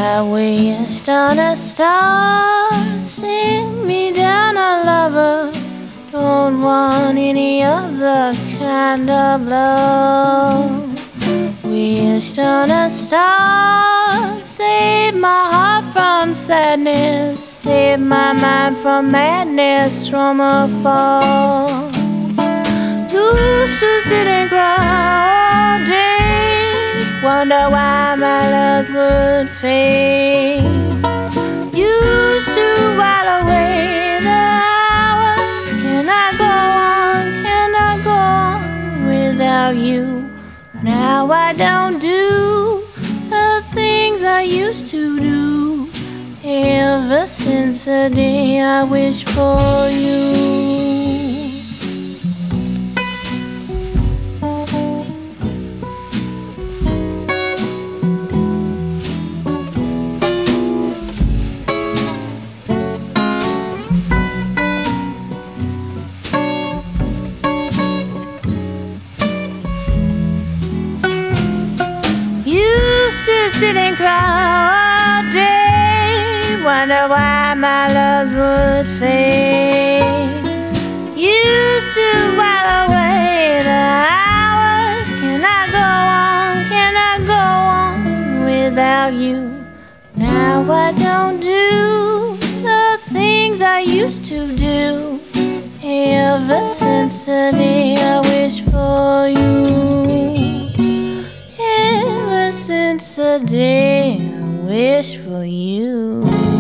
I wished on a star, send me down a lover. Don't want any other kind of love. Wished on a star, save my heart from sadness, save my mind from madness from afar. Used to sit and cry all day, wonder why my loves would fade. Used to while away the hours. Can I go on? Can I go on without you? Now I don't do the things I used to do. Ever since the day I wished for you. Sit and cry all day, wonder why my loves would fade. Used to while away the hours. Can I go on? Can I go on without you? Now I don't do the things I used to do. Ever since the day I wished for you. Since the day I wish for you.